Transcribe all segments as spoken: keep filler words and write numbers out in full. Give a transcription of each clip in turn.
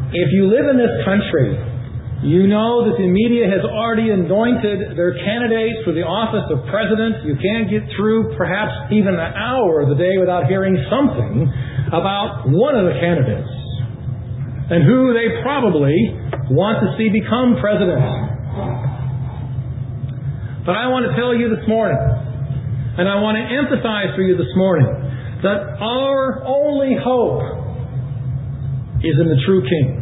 If you live in this country, you know that the media has already anointed their candidates for the office of president. You can't get through perhaps even an hour of the day without hearing something about one of the candidates and who they probably want to see become president. But I want to tell you this morning, and I want to emphasize for you this morning, that our only hope is in the true King.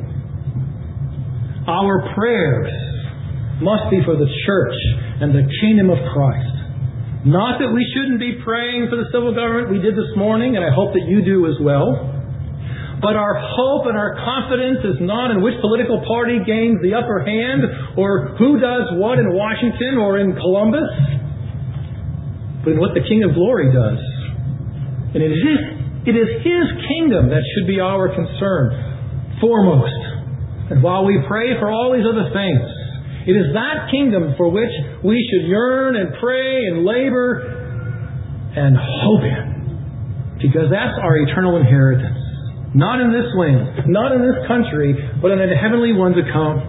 Our prayers must be for the church and the kingdom of Christ. Not that we shouldn't be praying for the civil government. We did this morning, and I hope that you do as well. But our hope and our confidence is not in which political party gains the upper hand or who does what in Washington or in Columbus, but in what the King of Glory does. And it is His, it is His kingdom that should be our concern foremost. And while we pray for all these other things, it is that kingdom for which we should yearn and pray and labor and hope in. Because that's our eternal inheritance. Not in this land, not in this country, but in the heavenly one to come.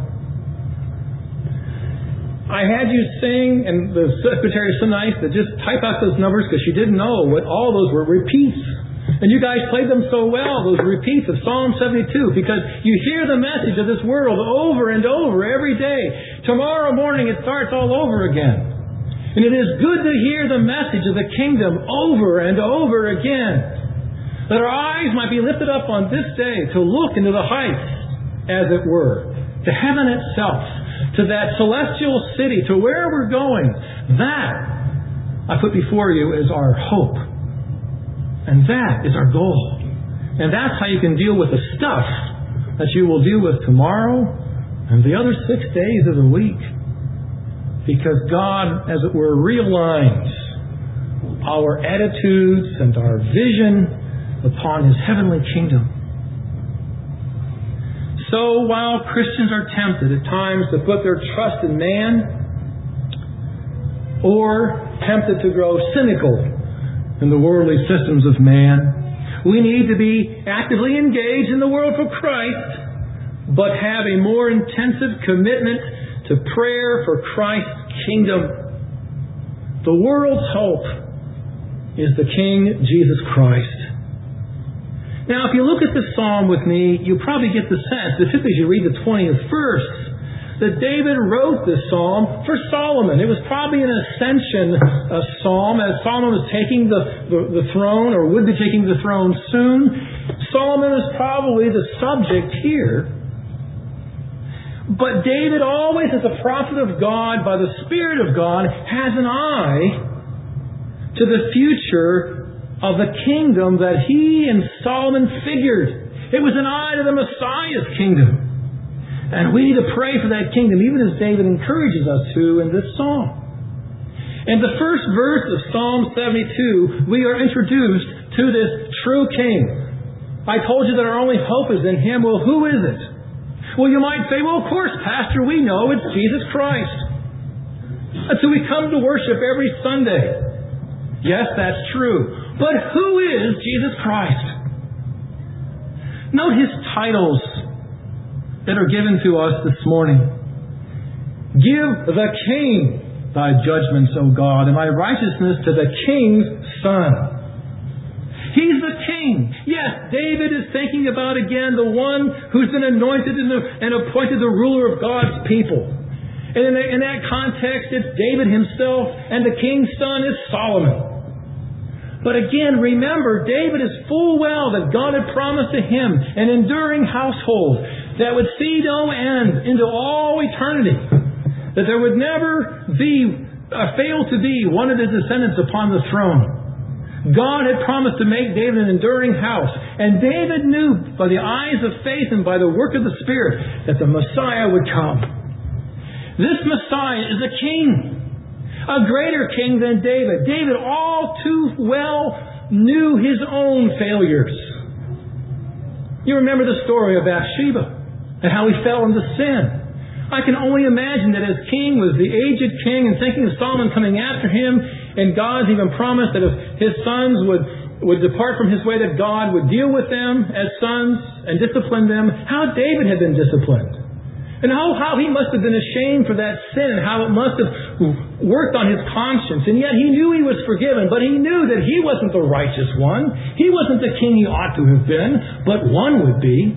I had you sing, and the secretary is so nice to just type out those numbers because she didn't know what all those were repeats. And you guys played them so well, those repeats of Psalm seventy-two, because you hear the message of this world over and over every day. Tomorrow morning it starts all over again. And it is good to hear the message of the kingdom over and over again. That our eyes might be lifted up on this day to look into the heights, as it were, to heaven itself, to that celestial city, to where we're going. That I put before you as our hope. And that is our goal. And that's how you can deal with the stuff that you will deal with tomorrow and the other six days of the week. Because God, as it were, realigns our attitudes and our vision upon His heavenly kingdom. So while Christians are tempted at times to put their trust in man, or tempted to grow cynical in the worldly systems of man, we need to be actively engaged in the world for Christ, but have a more intensive commitment to prayer for Christ's kingdom. The world's hope is the King Jesus Christ. Now, if you look at this psalm with me, you probably get the sense, particularly as you read the twentieth verse, that David wrote this psalm for Solomon. It was probably an ascension uh, psalm as Solomon was taking the, the, the throne, or would be taking the throne soon. Solomon is probably the subject here. But David, always as a prophet of God, by the Spirit of God, has an eye to the future of the kingdom that he and Solomon figured. It was an eye to the Messiah's kingdom. And we need to pray for that kingdom, even as David encourages us to in this psalm. In the first verse of Psalm seventy-two, we are introduced to this true King. I told you that our only hope is in Him. Well, who is it? Well, you might say, well, of course, Pastor, we know it's Jesus Christ. That's who we come to worship every Sunday. Yes, that's true. But who is Jesus Christ? Note His titles that are given to us this morning. Give the King Thy judgments, O God, and Thy righteousness to the King's Son. He's the King. Yes, David is thinking about again the one who's been anointed and appointed the ruler of God's people. And in, the, in that context, it's David himself, and the King's son is Solomon. But again, remember, David is full well that God had promised to him an enduring household that would see no end into all eternity. That there would never be, uh, fail to be one of his descendants upon the throne. God had promised to make David an enduring house. And David knew by the eyes of faith and by the work of the Spirit that the Messiah would come. This Messiah is a king. A greater king than David. David all too well knew his own failures. You remember the story of Bathsheba and how he fell into sin. I can only imagine that as king was the aged king and thinking of Solomon coming after him, and God's even promised that if his sons would would depart from his way, that God would deal with them as sons and discipline them. How David had been disciplined. And how, how he must have been ashamed for that sin, and how it must have worked on his conscience. And yet he knew he was forgiven, but he knew that he wasn't the righteous one. He wasn't the king he ought to have been, but one would be.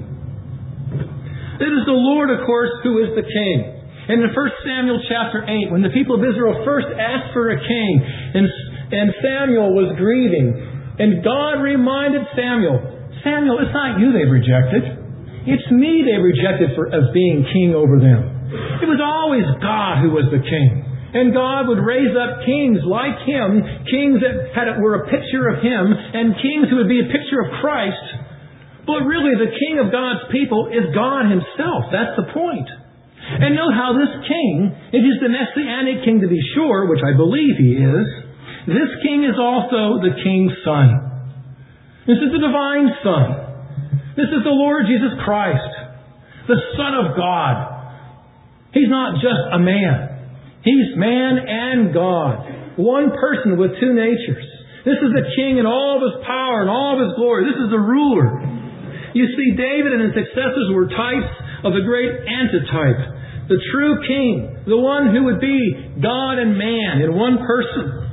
It is the Lord, of course, who is the king. And in First Samuel chapter eight, when the people of Israel first asked for a king, and, and Samuel was grieving, and God reminded Samuel, Samuel, it's not you they've rejected. It's me they've rejected for, as being king over them. It was always God who was the king. And God would raise up kings like him, kings that had, were a picture of him, and kings who would be a picture of Christ. But really, the king of God's people is God himself. That's the point. And note how this king, if he's the Messianic king to be sure, which I believe he is, this king is also the king's son. This is the divine son. This is the Lord Jesus Christ, the Son of God. He's not just a man. He's man and God. One person with two natures. This is the king in all of his power and all of his glory. This is the ruler. You see, David and his successors were types of the great antitype. The true king. The one who would be God and man in one person.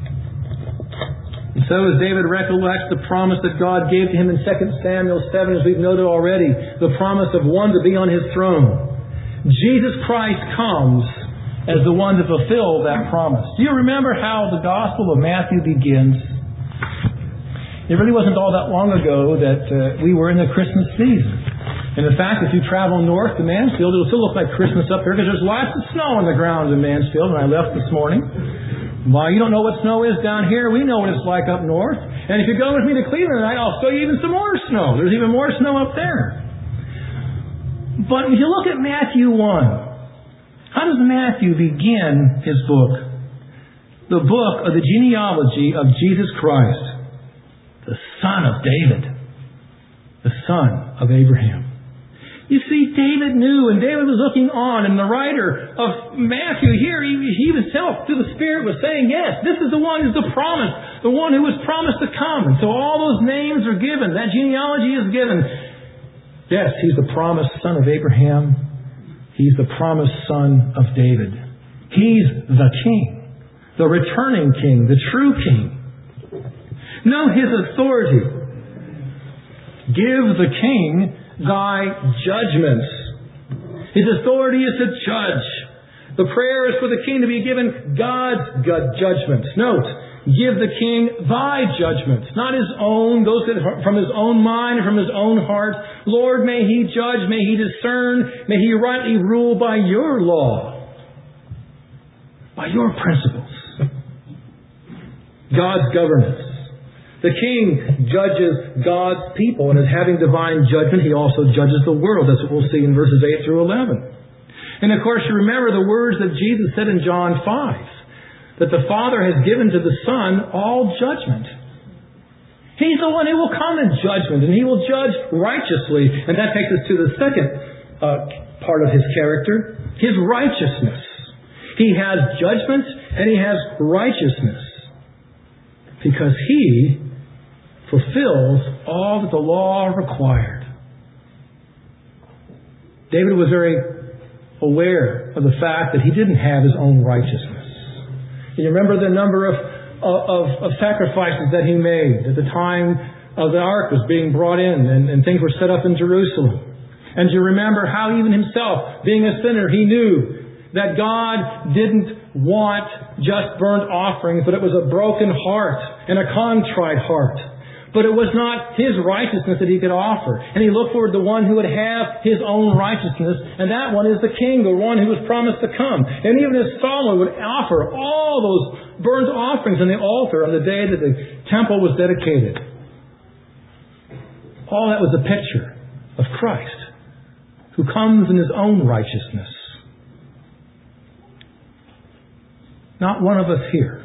And so as David recollects the promise that God gave to him in Second Samuel seven, as we've noted already, the promise of one to be on his throne, Jesus Christ comes as the one to fulfill that promise. Do you remember how the Gospel of Matthew begins? It really wasn't all that long ago that uh, we were in the Christmas season. And in fact, if you travel north to Mansfield, it'll still look like Christmas up there because there's lots of snow on the ground in Mansfield when I left this morning. Well, you don't know what snow is down here. We know what it's like up north. And if you go with me to Cleveland tonight, I'll show you even some more snow. There's even more snow up there. But if you look at Matthew one, how does Matthew begin his book? The book of the genealogy of Jesus Christ, the son of David, the son of Abraham. You see, David knew, and David was looking on, and the writer of Matthew here, he, he himself, through the Spirit, was saying, yes, this is the one who's the promise, the one who was promised to come. And so all those names are given, that genealogy is given. Yes, he's the promised son of Abraham. He's the promised son of David. He's the king, the returning king, the true king. Know his authority. Give the king thy judgments. His authority is to judge. The prayer is for the king to be given God's judgments. Note, give the king thy judgments, not his own, those that are from his own mind, from his own heart. Lord, may he judge, may he discern, may he rightly rule by your law, by your principles. God's governance. The king judges God's people, and as having divine judgment, he also judges the world. That's what we'll see in verses eight through eleven. And of course, you remember the words that Jesus said in John five, that the Father has given to the Son all judgment. He's the one who will come in judgment, and he will judge righteously. And that takes us to the second uh, part of his character, his righteousness. He has judgment, and he has righteousness, because he fulfills all that the law required. David was very aware of the fact that he didn't have his own righteousness. You remember the number of, of, of sacrifices that he made at the time of the ark was being brought in and, and things were set up in Jerusalem. And you remember how even himself, being a sinner, he knew that God didn't want just burnt offerings, but it was a broken heart and a contrite heart. But it was not his righteousness that he could offer. And he looked forward to one who would have his own righteousness. And that one is the king, the one who was promised to come. And even as Solomon would offer all those burnt offerings on the altar on the day that the temple was dedicated. All that was a picture of Christ, who comes in his own righteousness. Not one of us here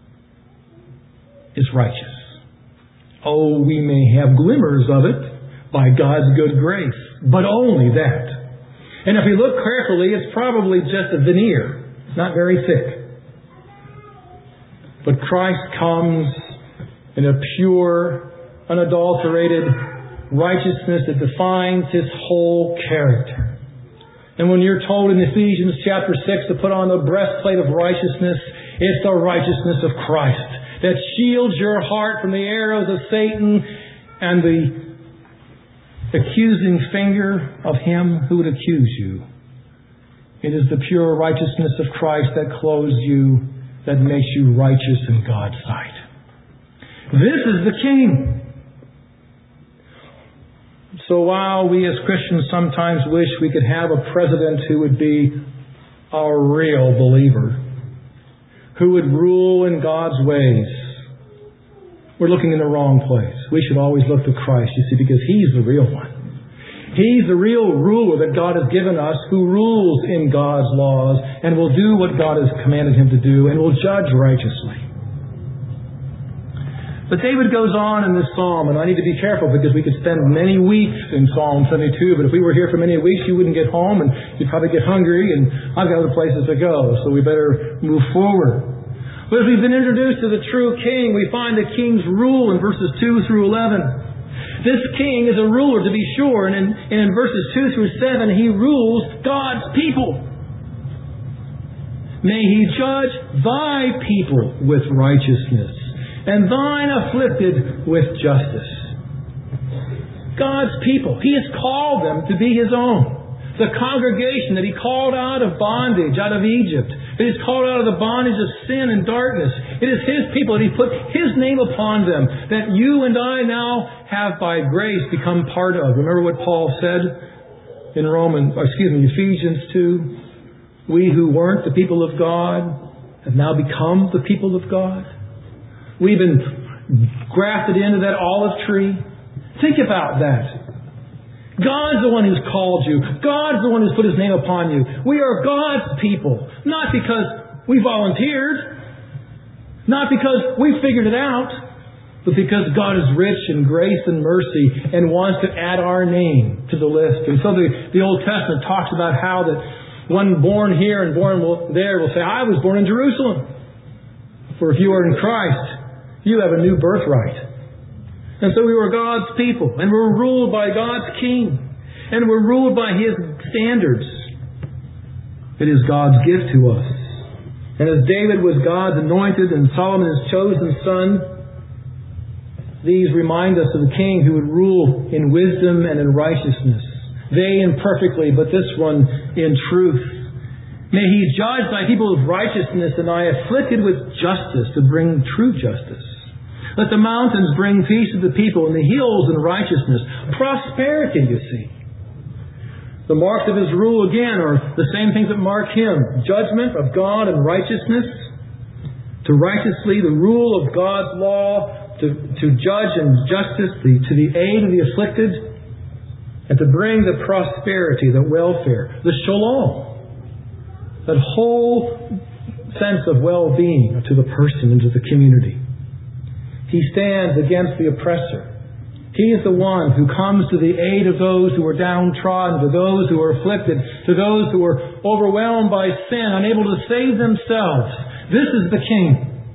is righteous. Oh, we may have glimmers of it by God's good grace, but only that. And if we look carefully, it's probably just a veneer, not very thick. But Christ comes and a pure, unadulterated righteousness that defines His whole character. And when you're told in Ephesians chapter six to put on the breastplate of righteousness, it's the righteousness of Christ that shields your heart from the arrows of Satan and the accusing finger of him who would accuse you. It is the pure righteousness of Christ that clothes you, that makes you righteous in God's sight. This is the King. So while we as Christians sometimes wish we could have a president who would be our real believer, who would rule in God's ways, we're looking in the wrong place. We should always look to Christ, you see, because He's the real one. He's the real ruler that God has given us, who rules in God's laws and will do what God has commanded Him to do and will judge righteously. But David goes on in this psalm, and I need to be careful because we could spend many weeks in Psalm seventy-two, but if we were here for many weeks, you wouldn't get home and you'd probably get hungry, and I've got other places to go, so we better move forward. But as we've been introduced to the true King, we find the King's rule in verses two through eleven. This King is a ruler, to be sure, and in, and in verses two through seven, He rules God's people. May He judge Thy people with righteousness, and Thine afflicted with justice. God's people. He has called them to be His own. The congregation that He called out of bondage, out of Egypt. That He's called out of the bondage of sin and darkness. It is His people that He put His name upon them, that you and I now have by grace become part of. Remember what Paul said in Romans, or excuse me, Ephesians two? We who weren't the people of God have now become the people of God. We've been grafted into that olive tree. Think about that. God's the one who's called you. God's the one who's put His name upon you. We are God's people. Not because we volunteered. Not because we figured it out. But because God is rich in grace and mercy and wants to add our name to the list. And so the, the Old Testament talks about how that one born here and born there will say, I was born in Jerusalem. For if you are in Christ, you have a new birthright. And so we were God's people. And we're ruled by God's King. And we're ruled by His standards. It is God's gift to us. And as David was God's anointed and Solomon His chosen son, these remind us of the King who would rule in wisdom and in righteousness. They imperfectly, but this one in truth. May He judge Thy people with righteousness, and I afflicted with justice to bring true justice. Let the mountains bring peace to the people, and the hills in righteousness. Prosperity, you see. The marks of His rule, again, are the same things that mark Him. Judgment of God and righteousness. To righteously, the rule of God's law. To, to judge in justice, the, to the aid of the afflicted. And to bring the prosperity, the welfare, the shalom. That whole sense of well-being to the person and to the community. He stands against the oppressor. He is the one who comes to the aid of those who are downtrodden, to those who are afflicted, to those who are overwhelmed by sin, unable to save themselves. This is the King.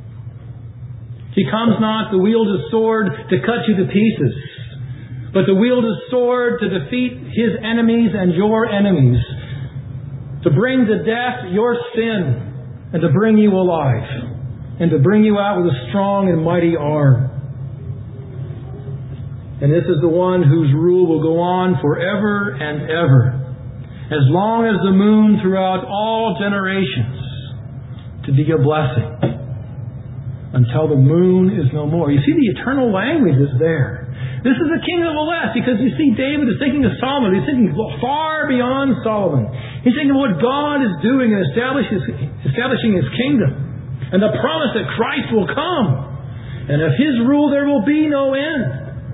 He comes not to wield His sword to cut you to pieces, but to wield His sword to defeat His enemies and your enemies, to bring to death your sin and to bring you alive. And to bring you out with a strong and mighty arm. And this is the one whose rule will go on forever and ever. As long as the moon throughout all generations, to be a blessing. Until the moon is no more. You see, the eternal language is there. This is the King of the West, because you see, David is thinking of Solomon. He's thinking far beyond Solomon. He's thinking of what God is doing in establishing His kingdom. And the promise that Christ will come. And of His rule there will be no end.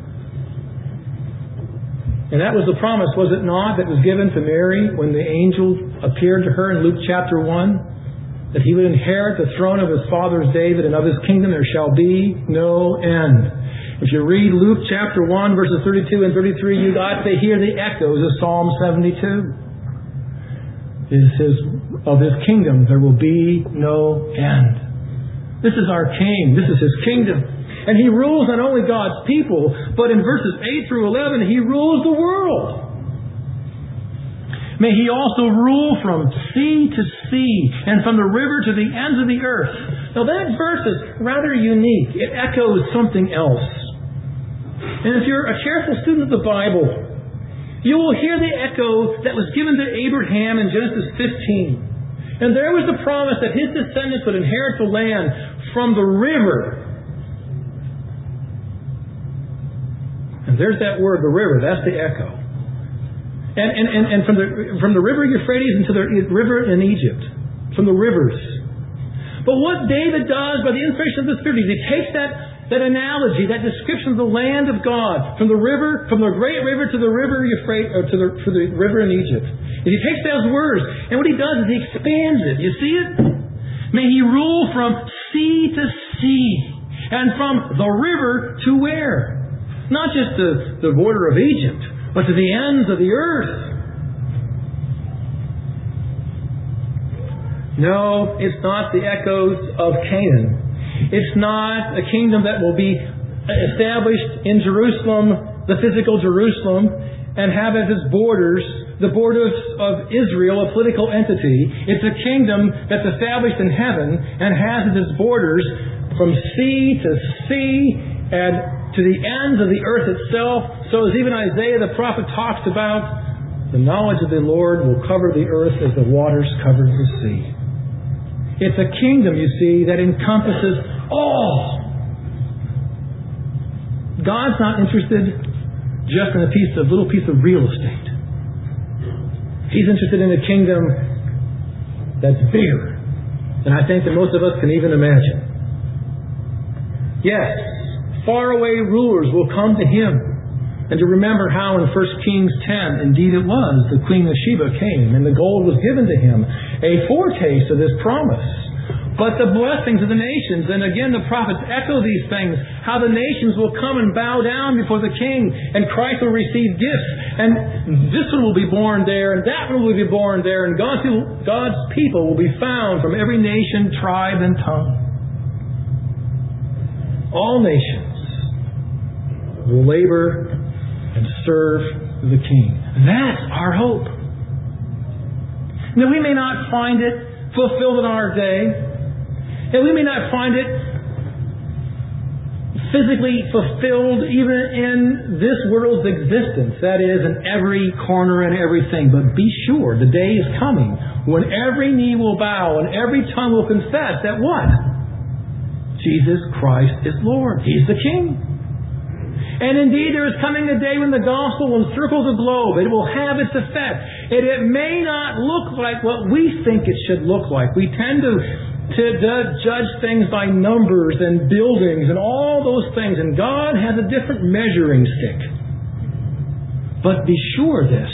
And that was the promise, was it not, that was given to Mary when the angel appeared to her in Luke chapter one? That He would inherit the throne of His father's David, and of His kingdom there shall be no end. If you read Luke chapter one, verses thirty-two and thirty-three, you got to hear the echoes of Psalm seventy-two. It says, of His kingdom there will be no end. This is our King. This is His kingdom. And He rules not only God's people, but in verses eight through eleven, He rules the world. May He also rule from sea to sea and from the river to the ends of the earth. Now that verse is rather unique. It echoes something else. And if you're a careful student of the Bible, you will hear the echo that was given to Abraham in Genesis fifteen. And there was the promise that his descendants would inherit the land from the river. And there's that word, the river. That's the echo. And, and, and, and from the from the river Euphrates into the river in Egypt. From the rivers. But what David does by the inspiration of the Spirit is he takes that, that analogy, that description of the land of God, from the river, from the great river to the river Euphrates, or to the, to the river in Egypt. And he takes those words, and what he does is he expands it. You see it? May He rule from sea to sea, and from the river to where? Not just the, the border of Egypt, but to the ends of the earth. No, it's not the echoes of Canaan. It's not a kingdom that will be established in Jerusalem, the physical Jerusalem, and have as its borders the borders of Israel, a political entity. It's a kingdom that's established in heaven and has as its borders from sea to sea and to the ends of the earth itself. So as even Isaiah the prophet talks about, the knowledge of the Lord will cover the earth as the waters cover the sea. It's a kingdom, you see, that encompasses all. God's not interested just in a piece of little piece of real estate. He's interested in a kingdom that's bigger than I think that most of us can even imagine. Yes, faraway rulers will come to Him. And to remember how in First Kings ten, indeed it was, the Queen of Sheba came and the gold was given to him. A foretaste of this promise. But the blessings of the nations, and again the prophets echo these things, how the nations will come and bow down before the King, and Christ will receive gifts, and this one will be born there, and that one will be born there, and God's people, God's people will be found from every nation, tribe, and tongue. All nations will labor and serve the King. That's our hope. Now we may not find it fulfilled in our day, and we may not find it physically fulfilled even in this world's existence, that is, in every corner and everything. But be sure, the day is coming when every knee will bow and every tongue will confess that what? Jesus Christ is Lord. He's the King. And indeed, there is coming a day when the gospel will encircle the globe. It will have its effect. And it may not look like what we think it should look like. We tend to, to, to judge things by numbers and buildings and all those things. And God has a different measuring stick. But be sure this.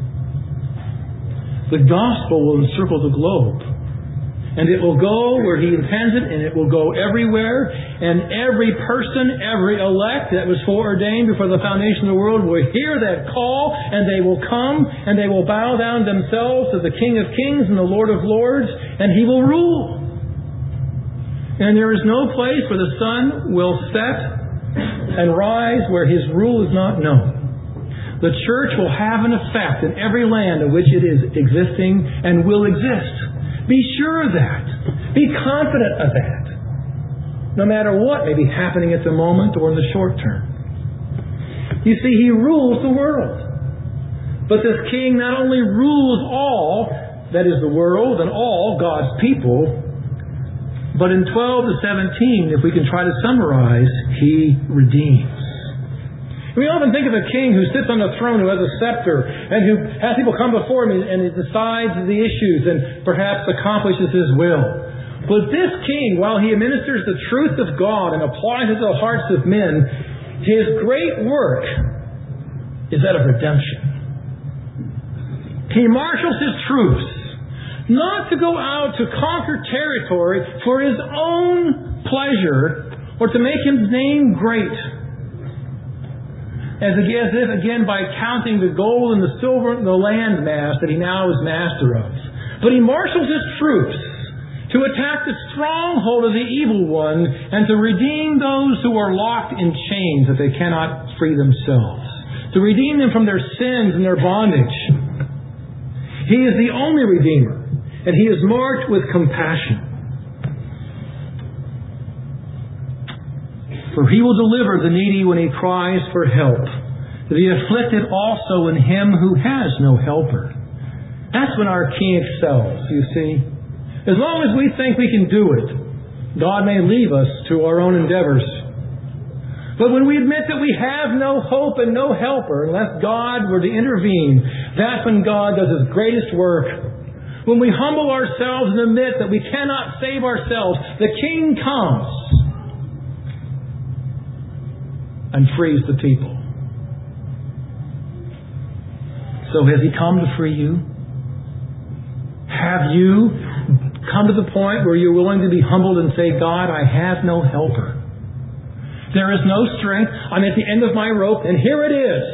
The gospel will encircle the globe. And it will go where He intends it, and it will go everywhere. And every person, every elect that was foreordained before the foundation of the world will hear that call, and they will come, and they will bow down themselves to the King of Kings and the Lord of Lords, and He will rule. And there is no place where the sun will set and rise where His rule is not known. The church will have an effect in every land in which it is existing and will exist. Be sure of that. Be confident of that. No matter what may be happening at the moment or in the short term. You see, He rules the world. But this King not only rules all, that is the world and all God's people, but in twelve to seventeen, if we can try to summarize, He redeems. We often think of a king who sits on a throne, who has a scepter, and who has people come before him and he decides the issues and perhaps accomplishes his will. But this king, while he administers the truth of God and applies it to the hearts of men, his great work is that of redemption. He marshals his troops, not to go out to conquer territory for his own pleasure or to make his name great. As if, again, by counting the gold and the silver and the land mass that he now is master of. But he marshals his troops to attack the stronghold of the evil one, and to redeem those who are locked in chains that they cannot free themselves, to redeem them from their sins and their bondage. He is the only Redeemer, and He is marked with compassion. For He will deliver the needy when he cries for help, the afflicted also in him who has no helper. That's when our King excels, you see. As long as we think we can do it, God may leave us to our own endeavors. But when we admit that we have no hope and no helper, unless God were to intervene, that's when God does His greatest work. When we humble ourselves and admit that we cannot save ourselves, the King comes and frees the people. So has He come to free you? Have you come to the point where you're willing to be humbled and say, God, I have no helper. There is no strength. I'm at the end of my rope, and here it is.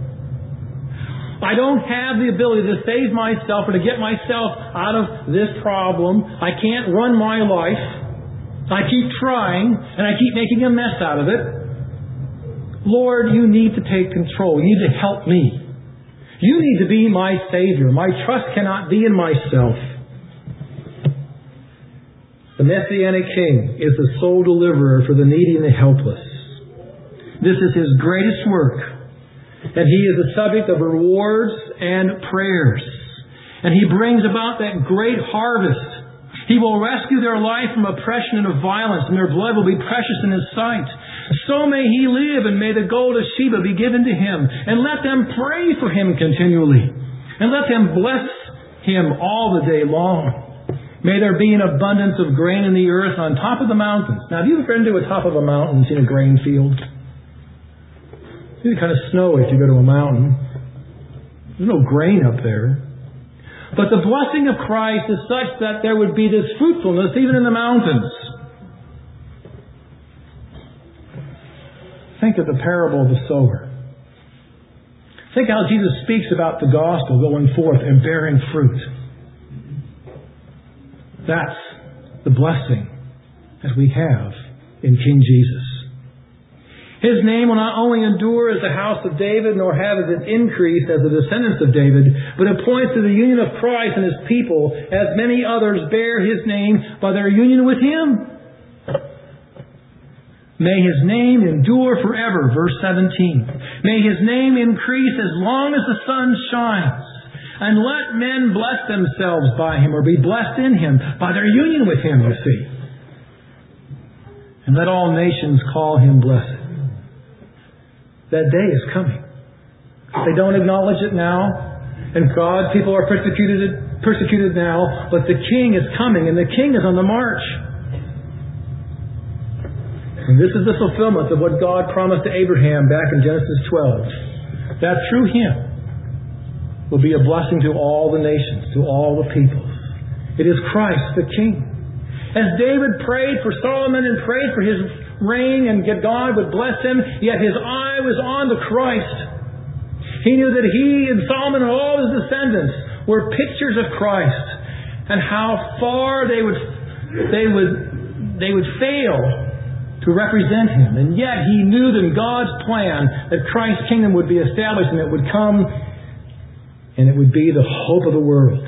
I don't have the ability to save myself or to get myself out of this problem. I can't run my life. I keep trying, and I keep making a mess out of it. Lord, you need to take control. You need to help me. You need to be my Savior. My trust cannot be in myself. The Messianic King is the sole deliverer for the needy and the helpless. This is His greatest work. And He is the subject of rewards and prayers. And He brings about that great harvest. He will rescue their life from oppression and of violence, and their blood will be precious in His sight. So may He live, and may the gold of Sheba be given to Him. And let them pray for Him continually. And let them bless Him all the day long. May there be an abundance of grain in the earth on top of the mountains. Now, have you ever been to the top of a mountain and seen a grain field? It's kind of snowy if you go to a mountain. There's no grain up there. But the blessing of Christ is such that there would be this fruitfulness even in the mountains. Think of the parable of the sower. Think how Jesus speaks about the gospel going forth and bearing fruit. That's the blessing that we have in King Jesus. His name will not only endure as the house of David, nor have its increase as the descendants of David, but it points to the union of Christ and His people, as many others bear His name by their union with Him. May His name endure forever, verse seventeen. May His name increase as long as the sun shines. And let men bless themselves by Him, or be blessed in Him, by their union with Him, you see. And let all nations call Him blessed. That day is coming. They don't acknowledge it now. And God, people are persecuted, persecuted now. But the King is coming, and the King is on the march. And this is the fulfillment of what God promised to Abraham back in Genesis twelve. That through Him will be a blessing to all the nations, to all the peoples. It is Christ the King. As David prayed for Solomon and prayed for his reign and God would bless him, yet his eye was on the Christ. He knew that he and Solomon and all his descendants were pictures of Christ, and how far they would they would they would fail to represent Him. And yet he knew that in God's plan that Christ's kingdom would be established, and it would come, and it would be the hope of the world.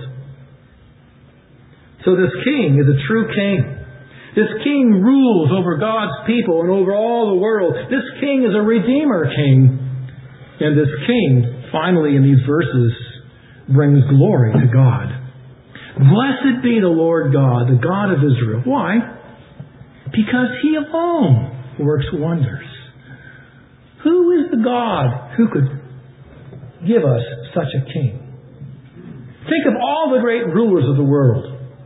So this King is a true King. This King rules over God's people and over all the world. This King is a Redeemer King. And this King, finally in these verses, brings glory to God. Blessed be the Lord God, the God of Israel. Why? Because He alone works wonders. Who is the God who could give us such a King? Think of all the great rulers of the world.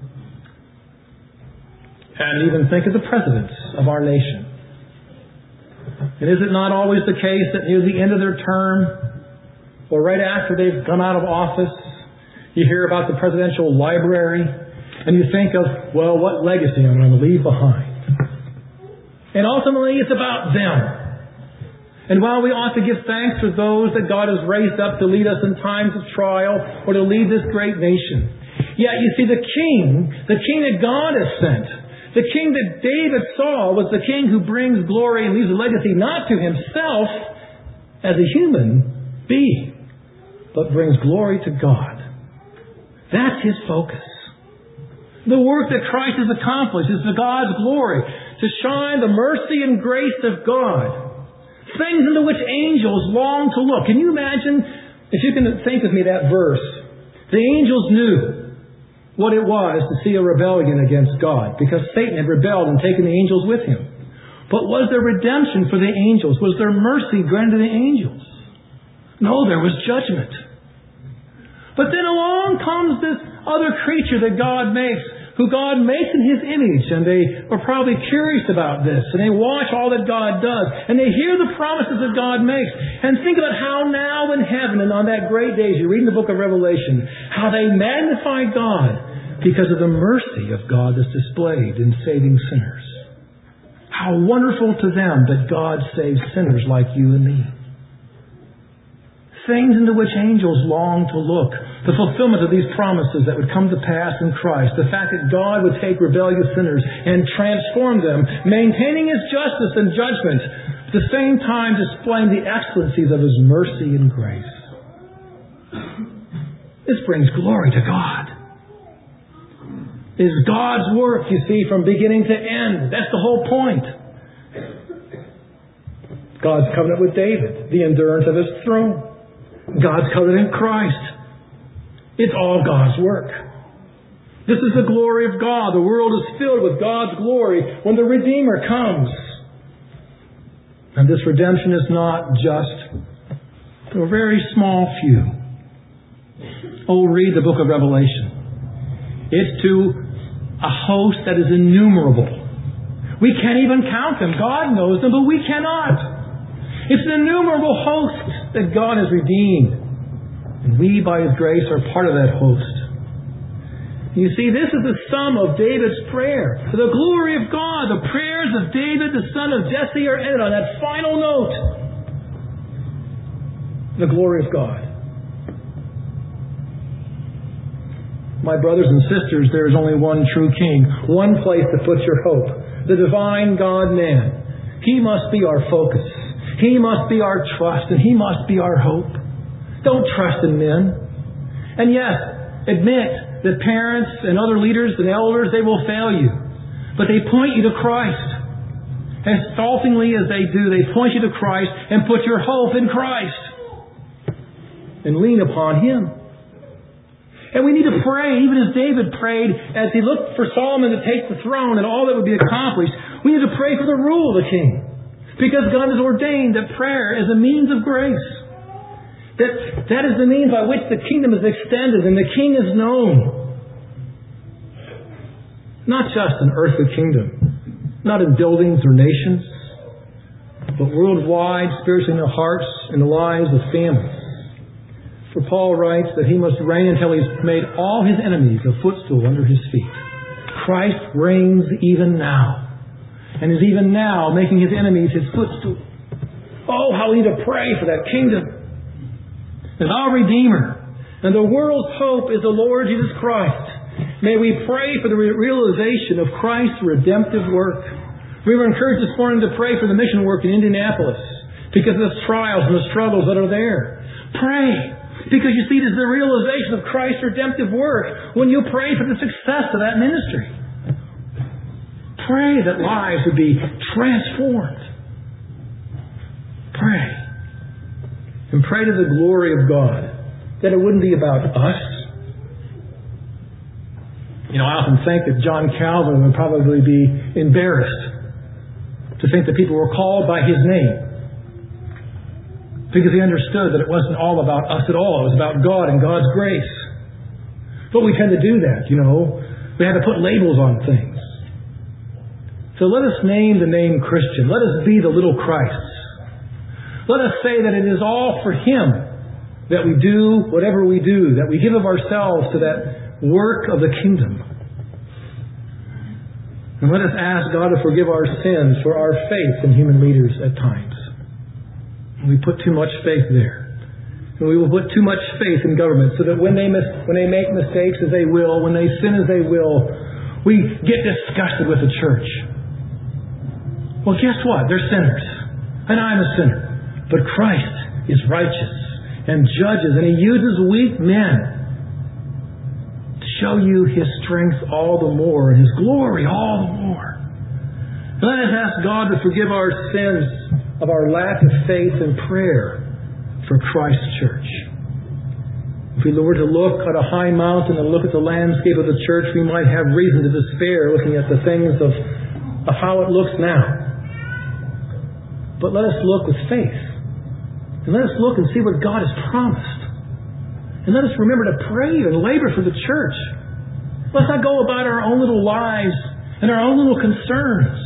And even think of the presidents of our nation. And is it not always the case that near the end of their term, or right after they've come out of office, you hear about the presidential library, and you think of, well, what legacy I'm going to leave behind. And ultimately, it's about them. And while we ought to give thanks for those that God has raised up to lead us in times of trial or to lead this great nation, Yet you see, the king, the king that God has sent, the king that David saw was the king who brings glory and leaves a legacy not to himself as a human being, but brings glory to God. That's his focus. The work that Christ has accomplished is to God's glory, to shine the mercy and grace of God. Things into which angels long to look. Can you imagine, if you can think with me that verse, the angels knew what it was to see a rebellion against God, because Satan had rebelled and taken the angels with him. But was there redemption for the angels? Was there mercy granted to the angels? No, there was judgment. But then along comes this other creature that God makes, who God makes in His image, and they are probably curious about this, and they watch all that God does, and they hear the promises that God makes, and think about how now in heaven and on that great day, as you read in the book of Revelation, how they magnify God because of the mercy of God that's displayed in saving sinners. How wonderful to them that God saves sinners like you and me. Things into which angels long to look. The fulfillment of these promises that would come to pass in Christ. The fact that God would take rebellious sinners and transform them, maintaining His justice and judgment, at the same time displaying the excellencies of His mercy and grace. This brings glory to God. It is God's work, you see, from beginning to end. That's the whole point. God's covenant with David, the endurance of His throne. God's covenant in Christ. It's all God's work. This is the glory of God. The world is filled with God's glory when the Redeemer comes. And this redemption is not just to a very small few. Oh, read the book of Revelation. It's to a host that is innumerable. We can't even count them. God knows them, but we cannot. It's an innumerable host that God has redeemed. And we, by His grace, are part of that host. You see, this is the sum of David's prayer. The glory of God, the prayers of David, the son of Jesse, are ended on that final note. The glory of God. My brothers and sisters, there is only one true King. One place to put your hope. The divine God-man. He must be our focus. He must be our trust, and He must be our hope. Don't trust in men. And yes, admit that parents and other leaders and elders, they will fail you. But they point you to Christ. As exaltingly as they do, they point you to Christ and put your hope in Christ. And lean upon Him. And we need to pray, even as David prayed, as he looked for Solomon to take the throne and all that would be accomplished. We need to pray for the rule of the king. Because God has ordained that prayer is a means of grace. That, that is the means by which the kingdom is extended and the king is known. Not just an earthly kingdom. Not in buildings or nations. But worldwide, spiritually in the hearts and the lives of families. For Paul writes that he must reign until He's made all His enemies a footstool under His feet. Christ reigns even now. And is even now making His enemies His footstool. Oh, how we need to pray for that kingdom. And our Redeemer and the world's hope is the Lord Jesus Christ. May we pray for the realization of Christ's redemptive work. We were encouraged this morning to pray for the mission work in Indianapolis because of the trials and the struggles that are there. Pray. Because you see, it is the realization of Christ's redemptive work when you pray for the success of that ministry. Pray that lives would be transformed. Pray. And pray to the glory of God. That it wouldn't be about us. You know, I often think that John Calvin would probably be embarrassed to think that people were called by his name. Because he understood that it wasn't all about us at all. It was about God and God's grace. But we tend to do that, you know. We have to put labels on things. So let us name the name Christian. Let us be the little Christs. Let us say that it is all for Him that we do whatever we do, that we give of ourselves to that work of the kingdom. And let us ask God to forgive our sins for our faith in human leaders at times. We put too much faith there. And we will put too much faith in government so that when they mis- when they make mistakes as they will, when they sin as they will, we get disgusted with the church. Well, guess what? They're sinners. And I'm a sinner. But Christ is righteous and judges, and He uses weak men to show you His strength all the more and His glory all the more. Let us ask God to forgive our sins of our lack of faith and prayer for Christ's church. If we were to look at a high mountain and look at the landscape of the church, we might have reason to despair looking at the things of, of how it looks now. But let us look with faith. And let us look and see what God has promised. And let us remember to pray and labor for the church. Let's not go about our own little lives and our own little concerns.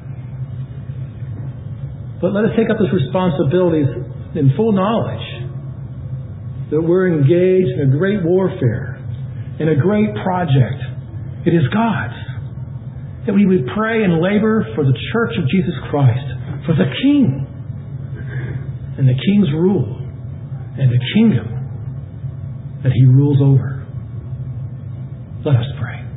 But let us take up those responsibilities in full knowledge that we're engaged in a great warfare, in a great project. It is God's. That we would pray and labor for the church of Jesus Christ, for the King, and the King's rule, and the kingdom that He rules over. Let us pray.